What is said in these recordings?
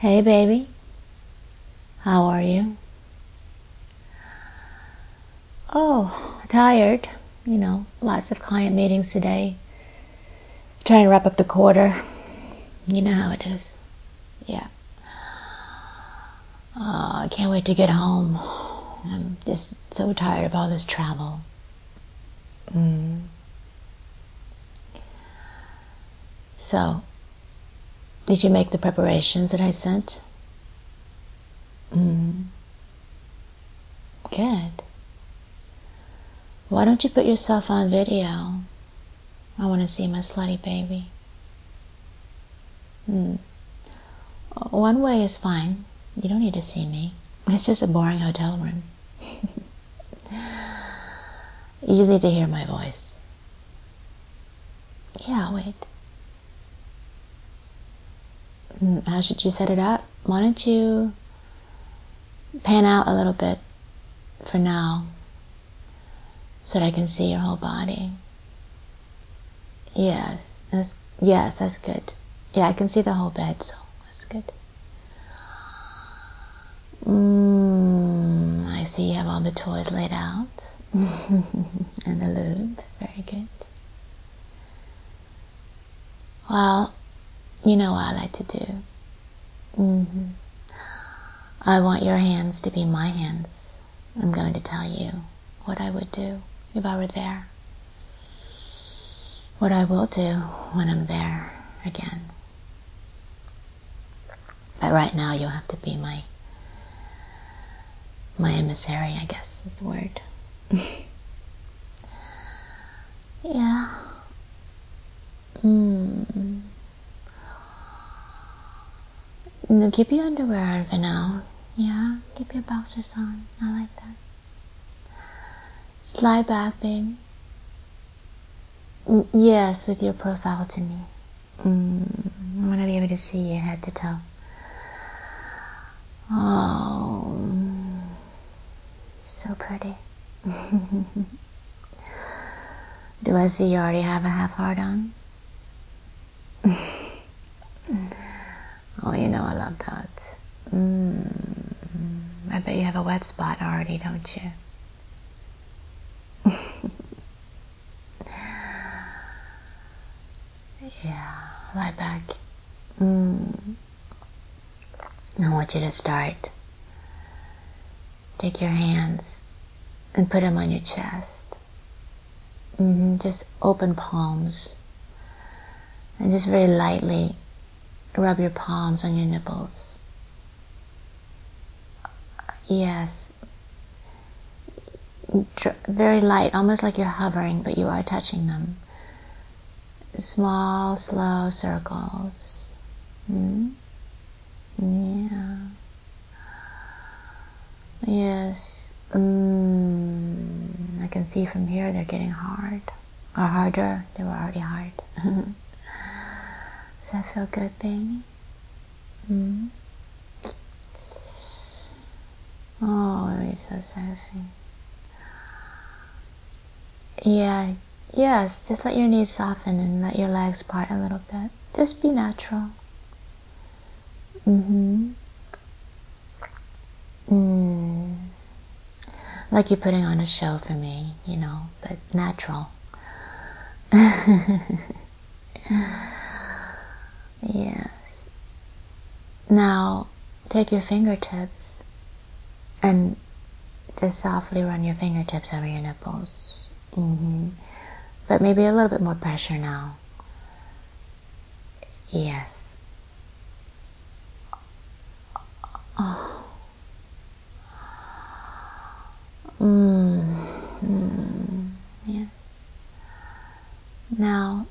Hey baby, how are you? Oh, tired. Lots of client meetings today. Trying to wrap up the quarter. You know how it is. Yeah. I can't wait to get home. I'm just so tired of all this travel. So, did you make the preparations that I sent? Good. Why don't you put yourself on video? I want to see my slutty baby. One way is fine. You don't need to see me. It's just a boring hotel room. You just need to hear my voice. Yeah, I'll wait. How should you set it up? Why don't you pan out a little bit for now so that I can see your whole body? Yes, that's good. Yeah, I can see the whole bed, so that's good. I see you have all the toys laid out and the lube. Very good. Well, you know what I like to do. I want your hands to be my hands. I'm going to tell you what I would do if I were there. What I will do when I'm there again. But right now you'll have to be my emissary, I guess is the word. Yeah. No, keep your underwear on for now. Yeah, keep your boxers on. I like that. Slide back, baby. Yes, with your profile to me. I want to be able to see you head to toe. Oh, so pretty. Do I see you already have a half heart on? Oh, you know I love that. I bet you have a wet spot already, don't you? Yeah, lie back. I want you to start. Take your hands and put them on your chest. Just open palms. And just very lightly rub your palms on your nipples. Yes. Very light, almost like you're hovering, but you are touching them. Small, slow circles. Yeah. Yes. I can see from here they're getting hard. Or harder. They were already hard. Does that feel good, baby? Oh, you're so sexy. Yeah. Yes, just let your knees soften and let your legs part a little bit. Just be natural. Like you're putting on a show for me, but natural. Yes. Now, take your fingertips and just softly run your fingertips over your nipples. But maybe a little bit more pressure now. Yes. Oh. Yes. Now,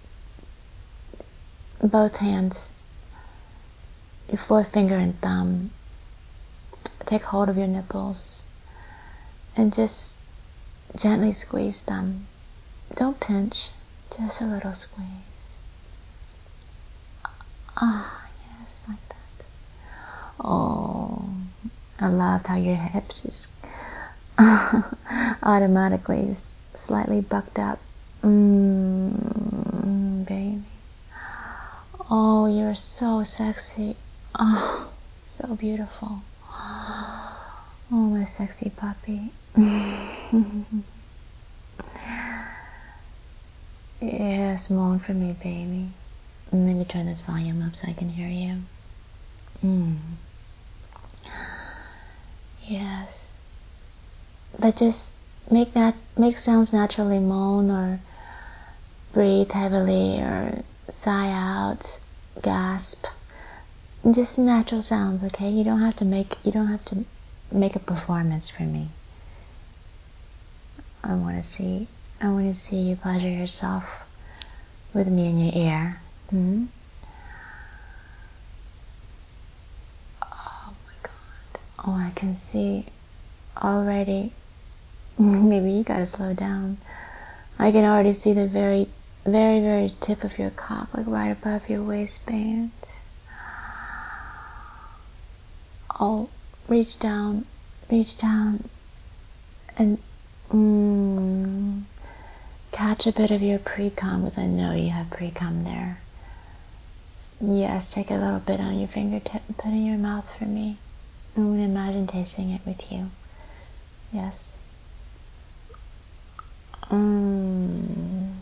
both hands, your forefinger and thumb, take hold of your nipples and just gently squeeze them. Don't pinch, just a little squeeze. Yes, like that. Oh, I loved how your hips just automatically slightly bucked up. Baby. Oh, you're so sexy. Oh. So beautiful. Oh, my sexy puppy. Yes, moan for me, baby. And then you turn this volume up so I can hear you. Yes. But just make sounds naturally, moan or breathe heavily or sigh out, gasp. Just natural sounds, okay? You don't have to make a performance for me. I want to see you pleasure yourself with me in your ear. Oh my God. Oh, I can see already. Maybe you gotta slow down. I can already see the very, very, very tip of your cock, like right above your waistband. Oh, reach down, and catch a bit of your pre-cum, because I know you have pre-cum there. Yes, take a little bit on your fingertip and put it in your mouth for me. I'm going to imagine tasting it with you. Yes. Oh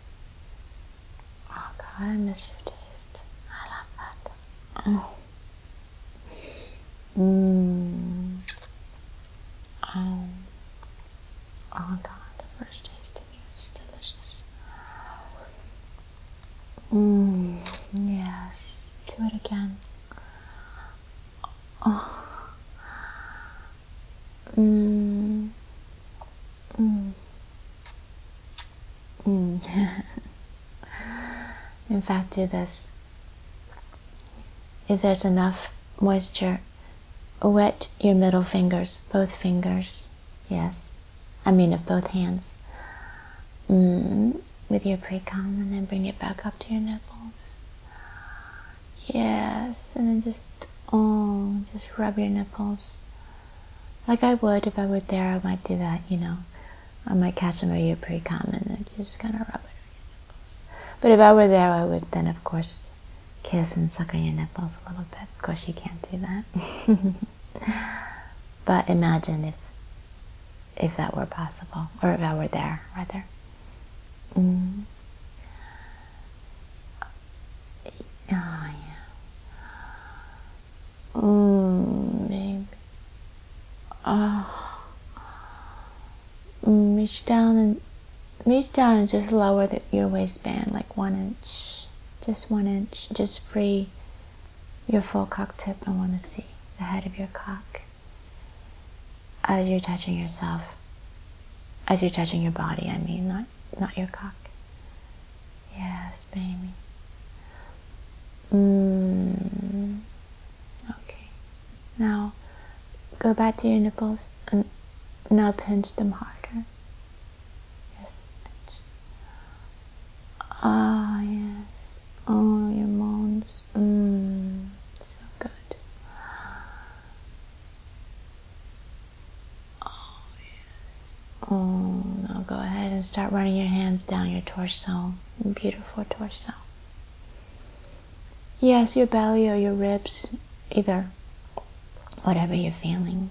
God, I miss your taste. I love that. Oh. Oh God, the first taste of you is delicious. Yes. Do it again. Oh. In fact, do this. If there's enough moisture, wet your middle fingers, both fingers. Yes. I mean of both hands. With your pre-cum, and then bring it back up to your nipples. Yes. And then just rub your nipples. Like I would if I were there, I might do that, I might catch some of your pre-cum and then just kind of rub it on your nipples. But if I were there, I would then, of course, kiss and suck on your nipples a little bit. Of course, you can't do that. But imagine if that were possible, or if I were there, rather. Oh, yeah. Baby. Oh. Reach down and just lower your waistband like 1 inch. Just 1 inch. Just free your full cock tip. I want to see the head of your cock as you're touching yourself. As you're touching your body, I mean, not your cock. Yes, baby. Okay. Now, go back to your nipples and now pinch them harder. Yes, pinch. Ah, yes. Oh, your moans. So good. Oh, yes. Oh, now go ahead and start running your hands down your torso. Beautiful torso. Yes, your belly or your ribs, either. Whatever you're feeling.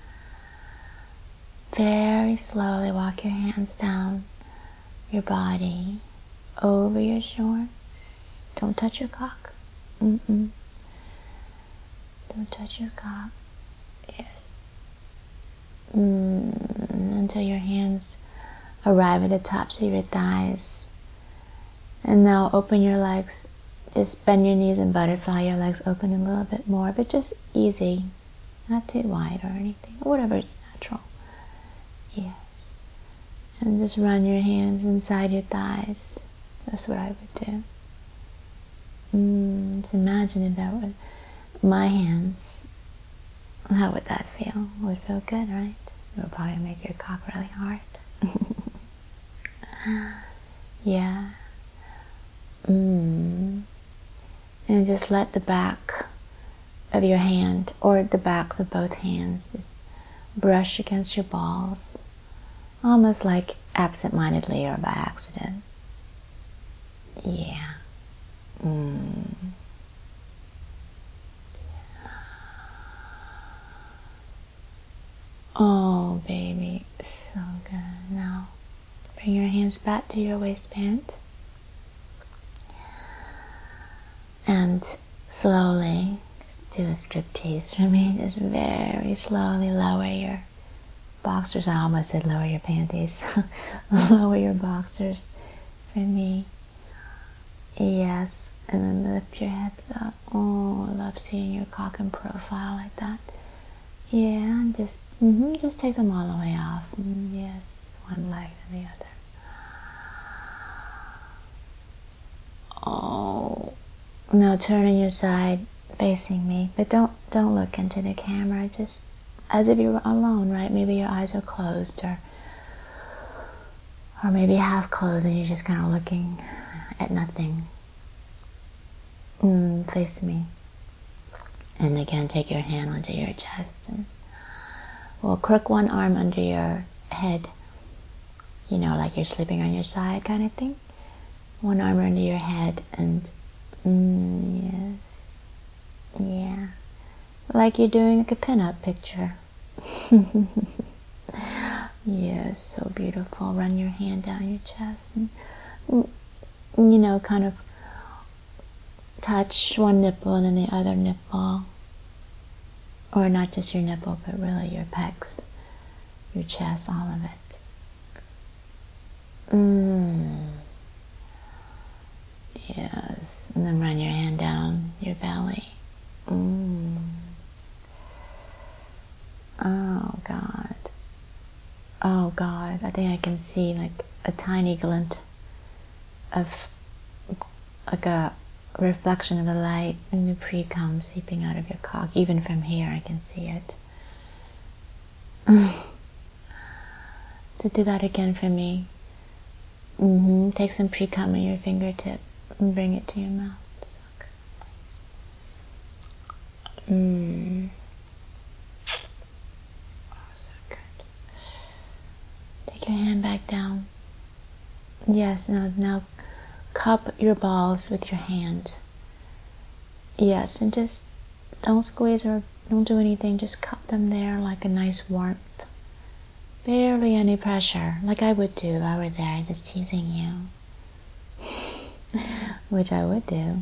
Very slowly walk your hands down your body, over your shorts. Don't touch your cock. Don't touch your cock. Yes. Until your hands arrive at the tops of your thighs. And now open your legs. Just bend your knees and butterfly your legs open a little bit more, but just easy. Not too wide or anything. Whatever is natural. Yes. And just run your hands inside your thighs. That's what I would do. Just imagine if that were my hands. How would that feel? It would feel good, right? It would probably make your cock really hard. Yeah. And just let the back of your hand, or the backs of both hands, just brush against your balls. Almost like absent-mindedly or by accident. Yeah. Oh, baby, so good. Now, bring your hands back to your waistband. And slowly, just do a striptease for me. Just very slowly lower your boxers. I almost said lower your panties. Lower your boxers for me. Yes. And then lift your hips up. Oh, I love seeing your cock in profile like that. Yeah, and just take them all the way off. Yes, one leg and the other. Oh, now turn on your side, facing me, but don't look into the camera. Just as if you're alone, right? Maybe your eyes are closed, or maybe half closed, and you're just kind of looking at nothing. Face me. And again, take your hand onto your chest, and we'll crook one arm under your head, like you're sleeping on your side kind of thing. One arm under your head, and yes, yeah, like you're doing like a pin-up picture. Yes, so beautiful. Run your hand down your chest, and kind of touch one nipple and then the other nipple, or not just your nipple, but really your pecs, your chest, all of it. Yes, and then run your hand down your belly. Oh God. Oh God, I think I can see like a tiny glint of like a reflection of the light in the pre-cum seeping out of your cock. Even from here I can see it. So do that again for me. Take some pre-cum in your fingertip and bring it to your mouth. Suck. Oh, so good. Take your hand back down. Yes, now cup your balls with your hand. Yes, and just don't squeeze or don't do anything. Just cup them there like a nice warmth. Barely any pressure, like I would do if I were there, just teasing you. Which I would do.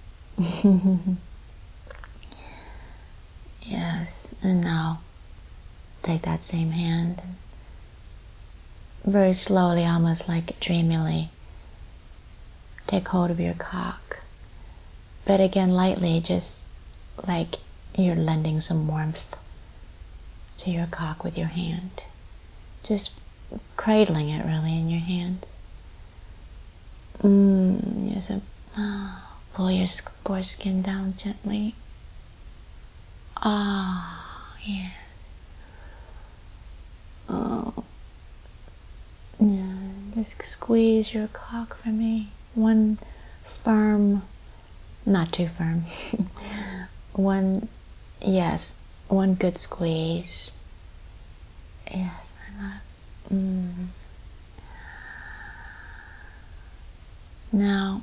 Yes, and now take that same hand and very slowly, almost like dreamily, take hold of your cock. But again, lightly, just like you're lending some warmth to your cock with your hand. Just cradling it really in your hands. Yes, pull your foreskin down gently. Yes. Oh, yeah. Just squeeze your cock for me. One firm, not too firm. One good squeeze. Yes, I love. Now,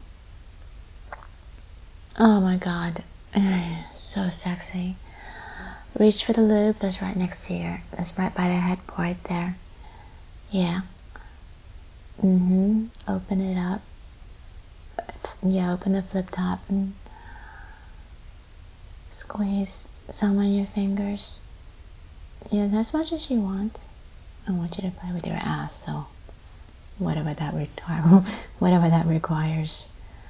oh my God, so sexy. Reach for the lube that's right next to that's right by the headboard there. Yeah. Open it up. Yeah, open the flip top and squeeze some on your fingers. Yeah, as much as you want. I want you to play with your ass, so whatever that requires.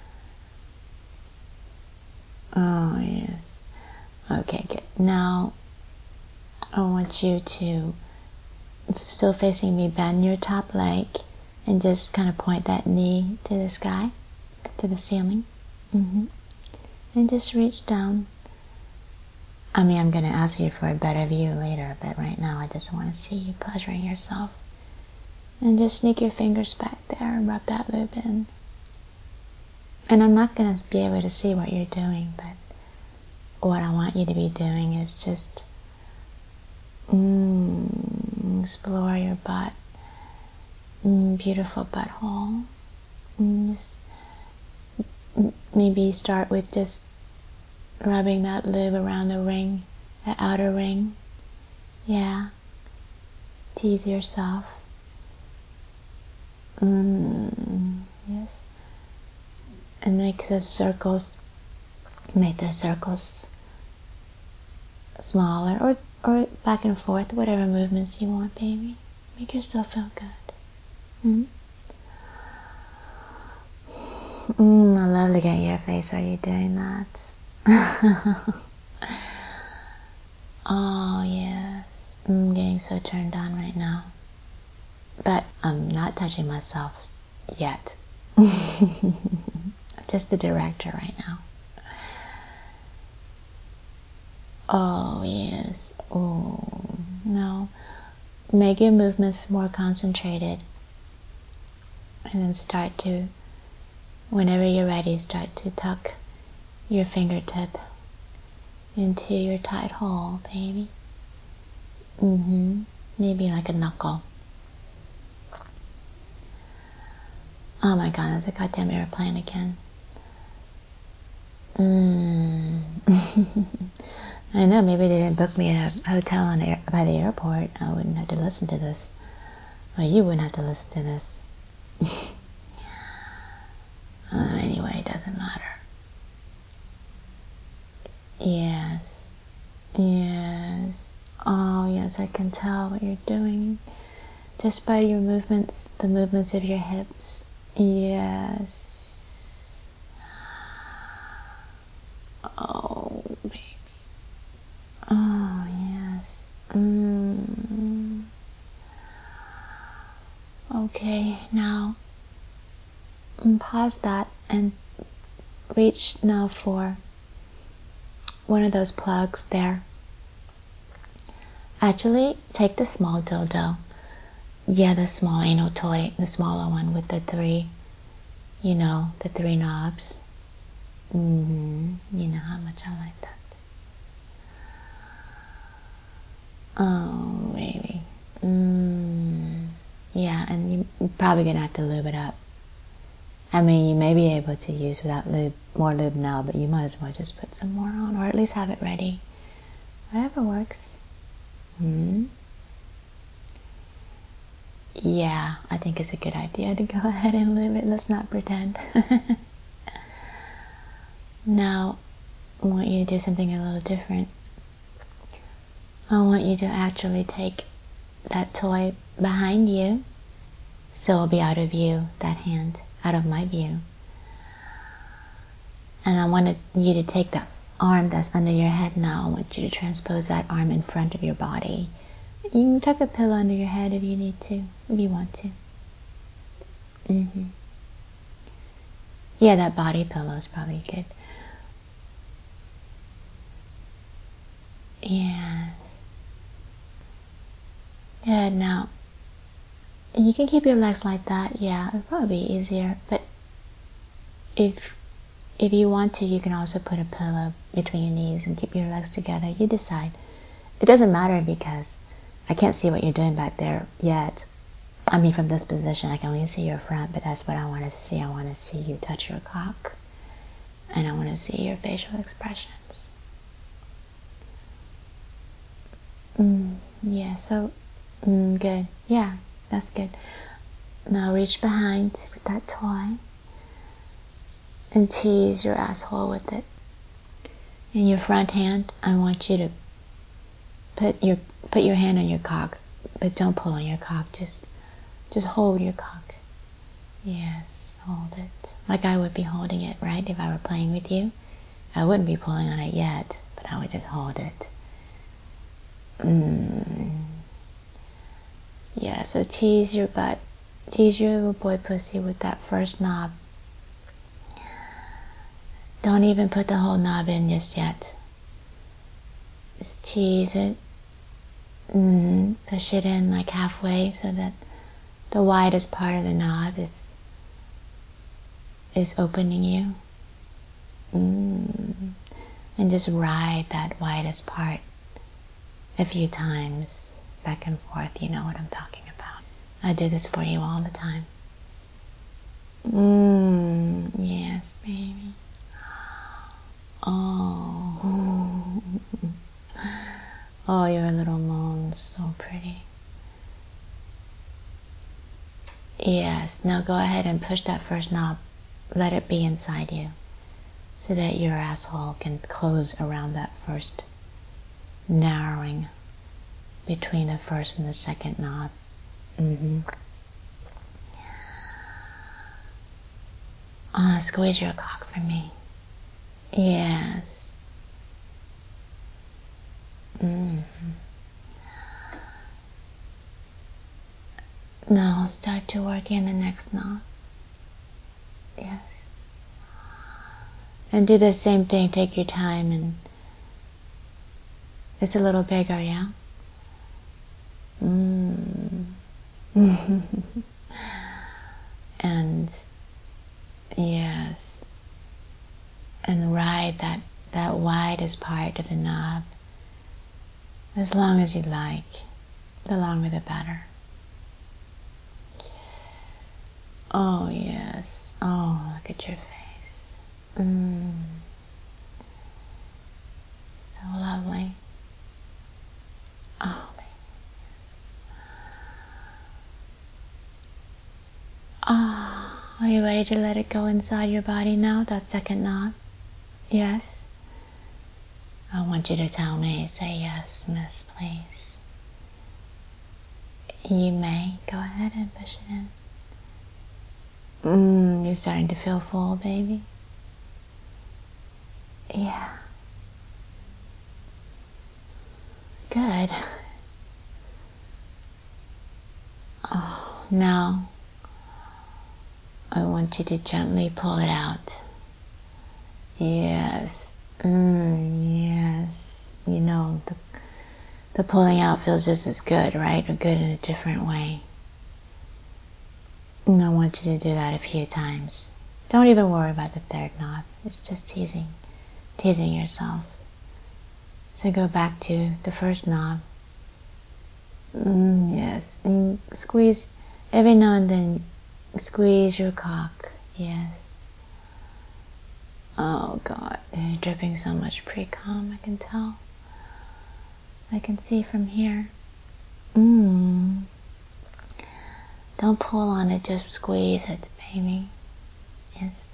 Oh, yes. Okay, good. Now, I want you to, still facing me, bend your top leg and just kind of point that knee to the sky, to the ceiling. And just reach down. I mean, I'm going to ask you for a better view later, but right now I just want to see you pleasuring yourself. And just sneak your fingers back there and rub that lube in. And I'm not going to be able to see what you're doing, but what I want you to be doing is just explore your butt. Beautiful butthole. Just maybe start with just rubbing that lube around the ring, the outer ring. Yeah. Tease yourself. Yes. And make the circles smaller, or back and forth, whatever movements you want, baby. Make yourself feel good. I love looking at your face. Are you doing that? Oh, yes. I'm getting so turned on right now. But I'm not touching myself yet. I'm just the director right now. Oh, yes. Oh, no. Make your movements more concentrated. And then start to, whenever you're ready, start to tuck your fingertip into your tight hole, baby. Maybe like a knuckle. Oh my god, there's a goddamn airplane again. I know, maybe they didn't book me a hotel by the airport. I wouldn't have to listen to this. Or you wouldn't have to listen to this. Anyway, it doesn't matter. Yes. Yes. Oh, yes, I can tell what you're doing. Just by your movements, the movements of your hips. Yes. Oh, baby. Oh, yes. Okay, now pause that and reach now for one of those plugs there. Actually, take the small dildo. Yeah, the small anal toy, the smaller one with the three, the three knobs. You know how much I like that. Oh, baby. Yeah, and you're probably gonna have to lube it up. I mean, you may be able to use more lube now, but you might as well just put some more on, or at least have it ready. Whatever works. Yeah, I think it's a good idea to go ahead and lube it. Let's not pretend. Now, I want you to do something a little different. I want you to actually take that toy behind you, so it'll be out of view, that hand, out of my view. And I wanted you to take the arm that's under your head now. I want you to transpose that arm in front of your body. You can tuck a pillow under your head if you need to, if you want to. Yeah, that body pillow is probably good. Yes. Good. Now, you can keep your legs like that. Yeah, it'll probably be easier. But if you want to, you can also put a pillow between your knees and keep your legs together. You decide. It doesn't matter because I can't see what you're doing back there yet. I mean, from this position, I can only see your front, but that's what I want to see. I want to see you touch your cock. And I want to see your facial expressions. Yeah, so, good. Yeah, that's good. Now reach behind with that toy and tease your asshole with it. In your front hand, I want you to put your hand on your cock, but don't pull on your cock. Just hold your cock. Yes, hold it. Like I would be holding it, right? If I were playing with you, I wouldn't be pulling on it yet, but I would just hold it. Yeah, so tease your butt. Tease your little boy pussy with that first knob. Don't even put the whole knob in just yet. Just tease it. Push it in like halfway so that the widest part of the knob is opening you. And just ride that widest part a few times back and forth. You know what I'm talking about. I do this for you all the time. Yes, baby. Oh, your little moan's so pretty. Yes, now go ahead and push that first knob. Let it be inside you so that your asshole can close around that first narrowing between the first and the second knob. Squeeze your cock for me. Yes. Now start to work in the next knob. Yes. And do the same thing. Take your time, and it's a little bigger, yeah? And yes. And ride that widest part of the knob as long as you like. The longer the better. Oh yes. Oh, look at your face. So lovely. Oh, baby. Are you ready to let it go inside your body now, that second knob? Yes? I want you to tell me, say yes, miss, please. You may. Go ahead and push it in. You're starting to feel full, baby? Yeah. Good. Oh, now I want you to gently pull it out. Yes. Yes. You know, the pulling out feels just as good, right? Or good in a different way. And I want you to do that a few times. Don't even worry about the third knob. It's just teasing yourself. So go back to the first knob. Yes. And squeeze, every now and then, squeeze your cock. Yes. Oh God, you're dripping so much pre-cum, I can tell. I can see from here. Don't pull on it, just squeeze it, baby. Yes.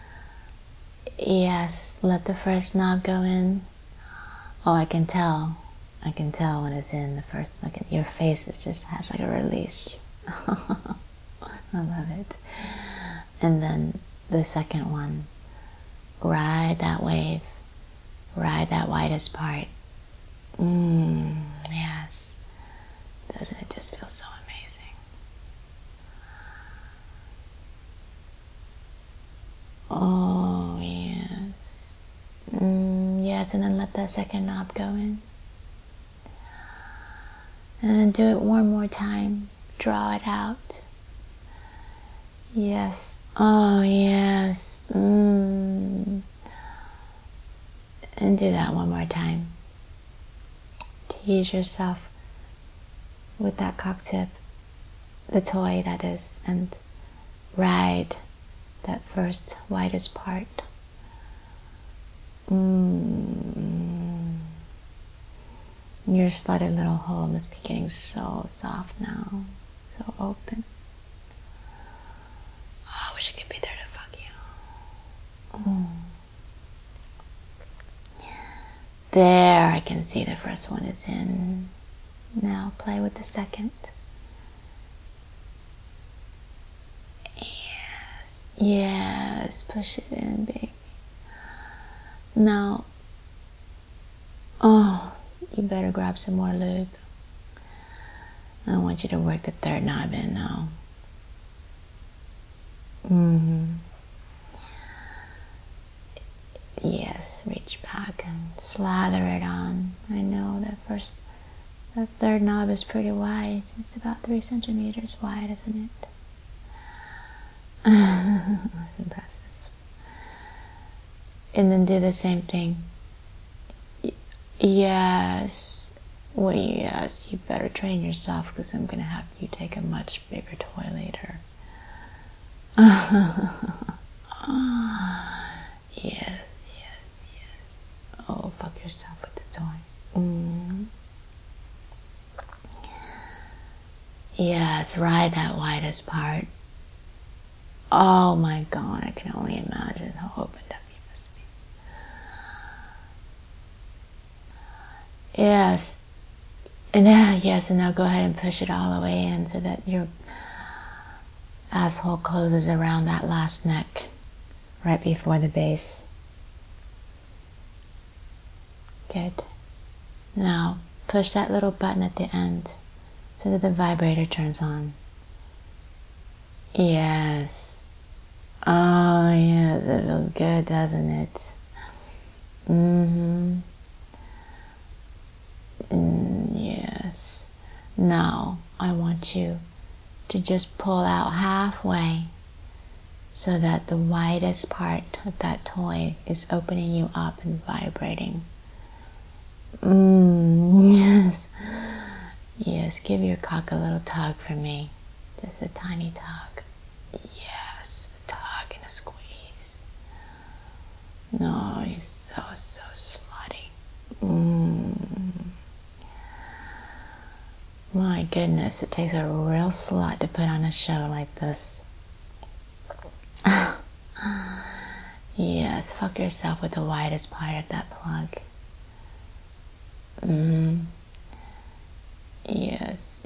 Yes, let the first knob go in. Oh, I can tell when it's in the first. Look at your face, it just has like a release. I love it. And then the second one, ride that wave, ride that widest part. Yes. Doesn't it just feel so amazing? Oh, yes. Yes, and then let that second knob go in. And then do it one more time. Draw it out. Yes. Oh, yes. And do that one more time. Tease yourself with that cock tip, the toy that is, and ride that first widest part. Your slutty little hole must be getting so soft now, so open. Oh, I wish I could be there to fuck you. There, I can see the first one is in. Now play with the second. Yes, push it in, baby. Now, you better grab some more lube. I want you to work the third knob in now. Yes, reach back and slather it on. I know that third knob is pretty wide. It's about 3 centimeters wide, isn't it? That's impressive. And then do the same thing. Yes. Well, yes, you better train yourself because I'm going to have you take a much bigger toy later. Yes. Oh, fuck yourself with the toy. Yes, ride that widest part. Oh my God, I can only imagine how opened up you must be. Yes. And now go ahead and push it all the way in so that your asshole closes around that last neck right before the base. Good. Now push that little button at the end so that the vibrator turns on. Yes. Oh yes, it feels good, doesn't it? Yes. Now I want you to just pull out halfway so that the widest part of that toy is opening you up and vibrating. Yes. Yes, give your cock a little tug for me. Just a tiny tug. Yes, a tug and a squeeze. No, you're so slutty. My goodness, it takes a real slut to put on a show like this. Yes, fuck yourself with the widest part of that plug. Yes.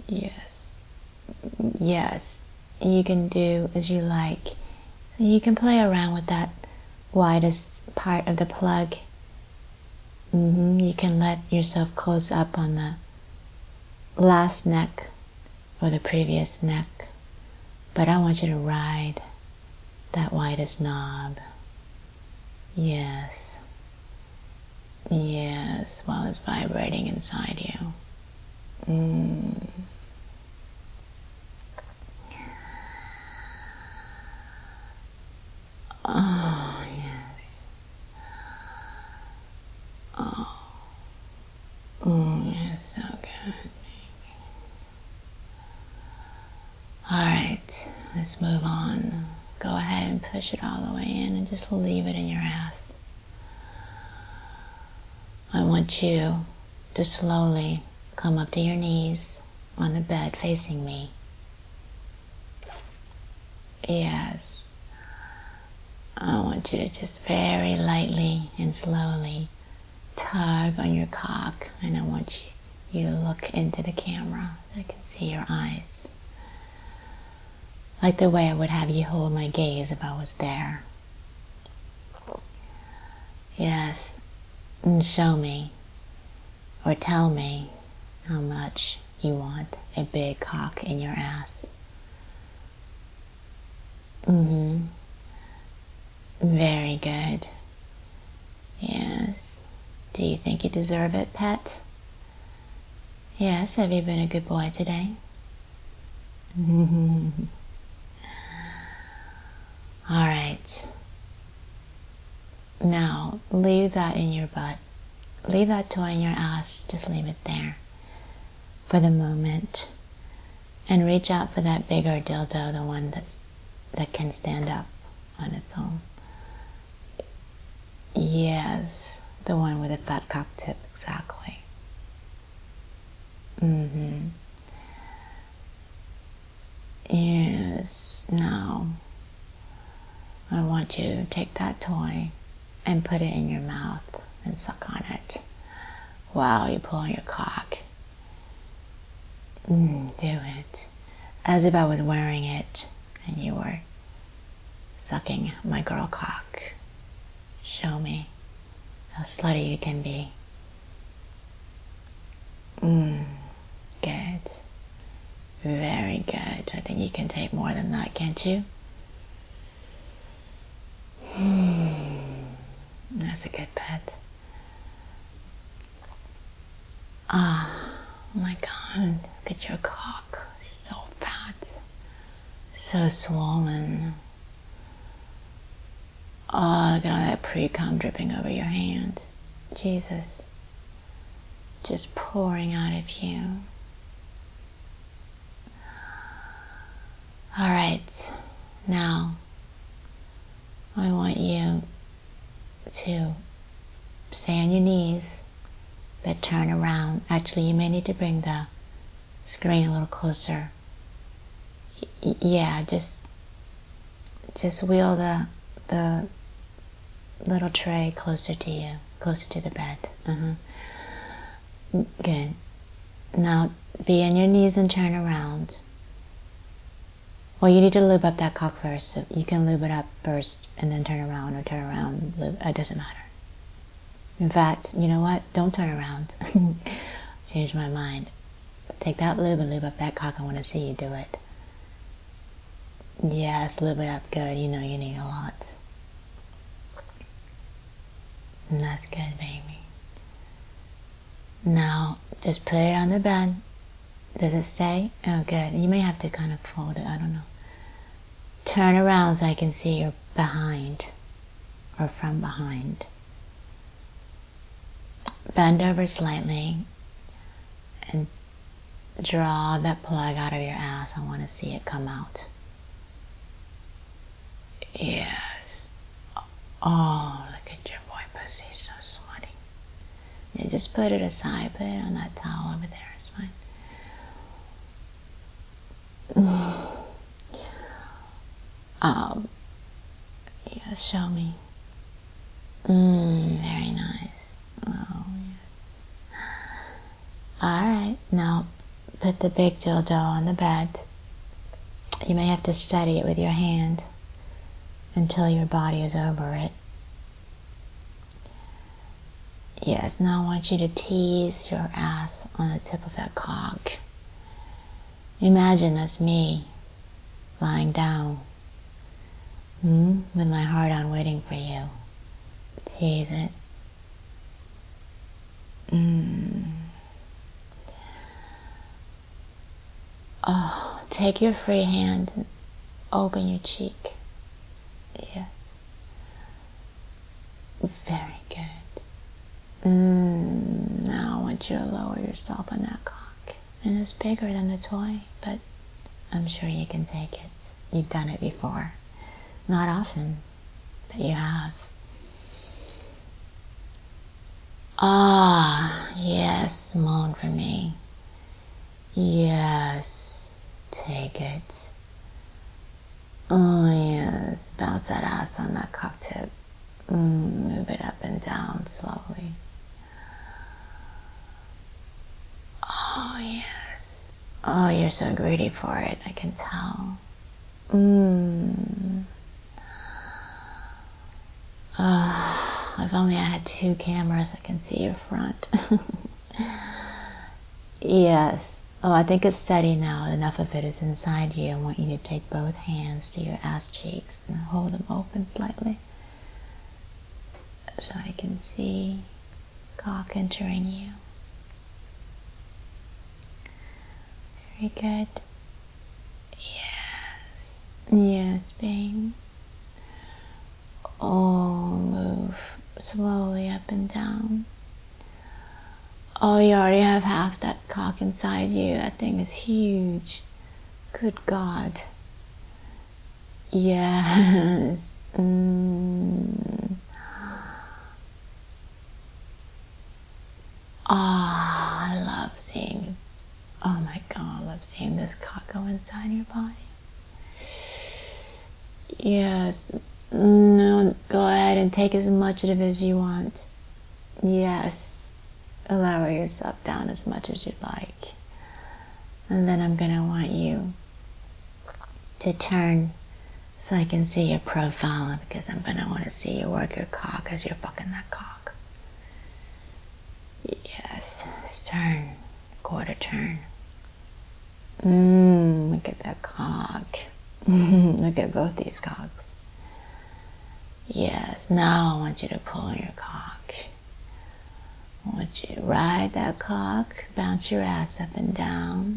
Yes. You can do as you like. So you can play around with that widest part of the plug. You can let yourself close up on the last neck or the previous neck. But I want you to ride that widest knob. Yes. Yes, while it's vibrating inside you. Oh, yes. It's so good. Alright, let's move on. Go ahead and push it all the way in and just leave it in your ass. I want you to slowly come up to your knees on the bed facing me. Yes. I want you to just very lightly and slowly tug on your cock, and I want you to look into the camera so I can see your eyes. Like the way I would have you hold my gaze if I was there. Yes. And show me, or tell me, how much you want a big cock in your ass. Very good. Yes. Do you think you deserve it, pet? Yes, have you been a good boy today? Alright. Now, leave that in your butt. Leave that toy in your ass. Just leave it there for the moment. And reach out for that bigger dildo, the one that can stand up on its own. Yes, the one with a fat cock tip, exactly. Yes, now I want you to take that toy and put it in your mouth and suck on it while you pull on your cock. Do it as if I was wearing it and you were sucking my girl cock. Show me how slutty you can be. Good. Very good. I think you can take more than that, can't you? That's a good pet. Oh my God, look at your cock. So fat. So swollen. Oh, look at all that pre-cum dripping over your hands. Jesus. Just pouring out of you. Alright, now I want you to stay on your knees, but turn around. Actually, you may need to bring the screen a little closer. Yeah, just just wheel the little tray closer to you, closer to the bed. Good. Now be on your knees and turn around. Well, you need to lube up that cock first, so you can lube it up first and then turn around, or turn around, lube. It doesn't matter. In fact, you know what? Don't turn around. Change my mind. Take that lube and lube up that cock. I want to see you do it. Yes, lube it up good. You know you need a lot. And that's good, baby. Now, just put it on the bed. Does it stay? Oh, good. You may have to kind of fold it. I don't know. Turn around so I can see your behind, or from behind. Bend over slightly and draw that plug out of your ass. I want to see it come out. Yes. Oh, look at your boy pussy. So sweaty. Yeah, just put it aside. Put it on that towel over there. It's fine. Yes, show me. Very nice. Oh, yes. Alright, now put the big dildo on the bed. You may have to steady it with your hand until your body is over it. Yes, now I want you to tease your ass on the tip of that cock. Imagine that's me lying down, with my heart on waiting for you. Tease it. Oh, take your free hand and open your cheek. Yes. Very good. Now I want you to lower yourself on that cock. And it's bigger than the toy, but I'm sure you can take it. You've done it before. Not often, but you have. Ah, yes, moan for me. Yes, take it. Oh, yes, bounce that ass on that cock tip. Move it up and down slowly. Oh, yes. Oh, you're so greedy for it, I can tell. If only I had 2 cameras, I can see your front. Yes. Oh, I think it's steady now. Enough of it is inside you. I want you to take both hands to your ass cheeks and hold them open slightly, so I can see cock entering you. Very good. Yes. Yes, babe. Oh, move slowly up and down. Oh, you already have half that cock inside you. That thing is huge. Good God. Yes. I love seeing, oh my God, I love seeing this cock go inside your body. Yes. No, go ahead and take as much of it as you want. Yes. Allow yourself down as much as you'd like. And then I'm gonna want you to turn so I can see your profile, because I'm gonna want to see you work your cock as you're fucking that cock. Yes. Turn. Quarter turn. Look at that cock. Look at both these cocks. Yes, now I want you to pull your cock. I want you to ride that cock, bounce your ass up and down.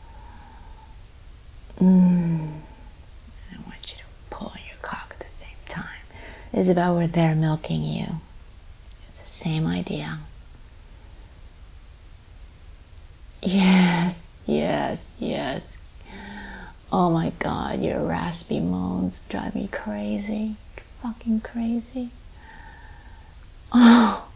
And I want you to pull your cock at the same time, as if I were there milking you. It's the same idea. Yes, yes, yes. Oh my God, your raspy moans drive me crazy. Fucking crazy. Oh,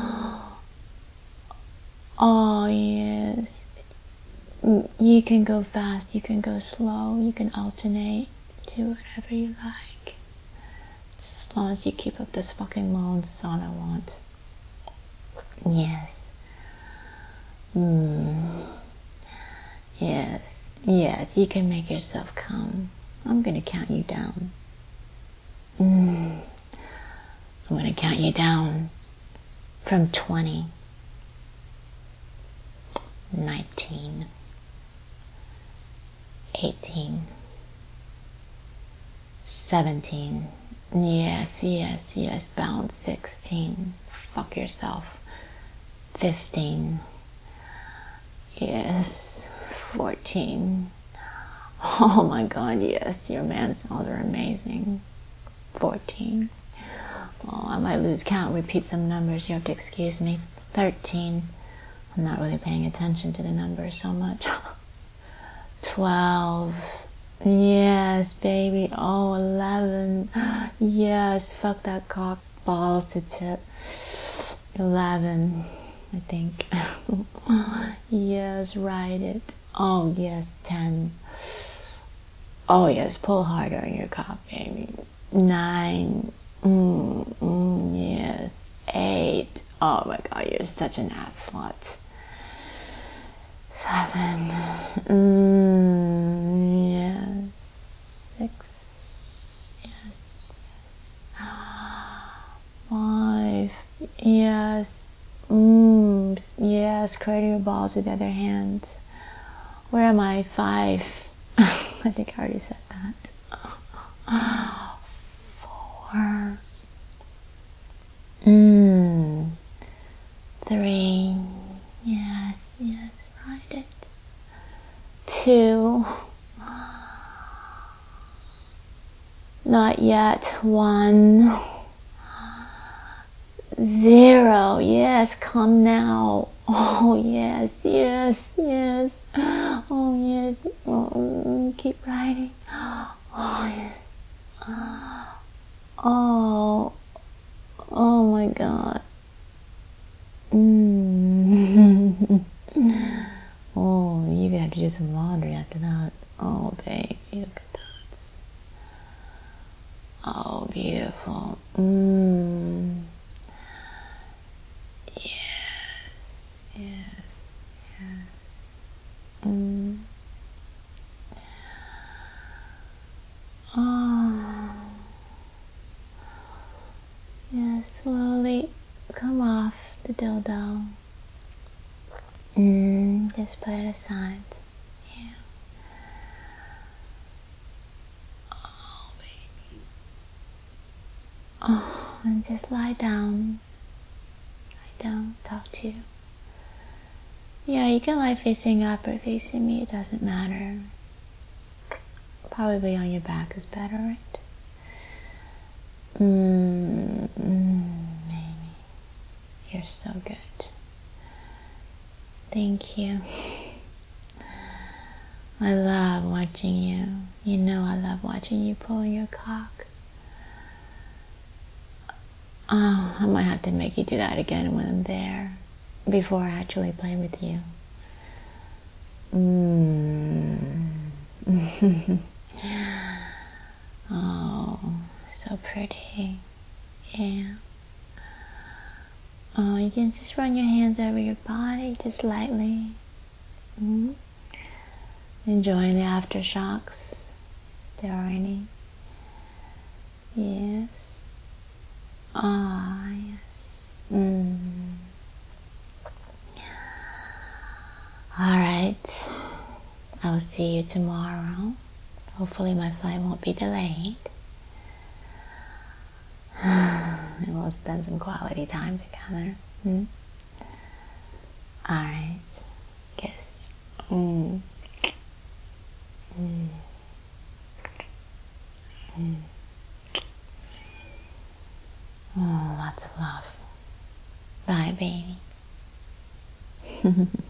oh yes. You can go fast, you can go slow, you can alternate. Do whatever you like. Just as long as you keep up this fucking moans, is all I want. Yes. Yes. Yes, you can make yourself come. I'm gonna count you down. I'm gonna count you down from 20, 19, 18, 17. Yes, yes, yes. Bounce. 16. Fuck yourself. 15. Yes. 14. Oh my god, yes. Your man smells are amazing. 14. Oh, I might lose count. Repeat some numbers. You have to excuse me. 13. I'm not really paying attention to the numbers so much. 12. Yes, baby. Oh, 11. Yes, fuck that cock. Balls to tip. 11, I think. Yes, ride it. Oh, yes, 10. Oh, yes, pull harder on your cock, baby. 9. Yes. 8. Oh my god, you're such an ass slut. 7. Yes. 6. Yes. 5. Yes. Yes. Cradle your balls with the other hands. Where am I? 5. I think I already said that. 4. 3. Yes, yes, ride it. 2. Not yet. 1. 0. Yes, come now. Oh, yes, yes, yes. Oh, yes. Oh, keep riding. Oh, yes. Oh, oh my god. Oh, you have to do some laundry after that. Oh, baby, look at that. Oh, beautiful. Yes, yes, yes. Oh, yes, slowly come off the dildo. Just put it aside. Yeah. Oh, baby. Oh, and just lie down. Lie down, talk to you. Yeah, you can lie facing up or facing me, it doesn't matter. Probably on your back is better, right? Maybe. You're so good. Thank you. I love watching you. You know I love watching you pull your cock. Oh, I might have to make you do that again when I'm there, before I actually play with you. Oh, so pretty. Yeah. Oh, you can just run your hands over your body, just lightly. Enjoying the aftershocks, if there are any. Yes. Ah, yes. Alright. I'll see you tomorrow. Hopefully my flight won't be delayed. And we'll spend some quality time together. Alright. Kiss. Oh, lots of love. Bye, baby.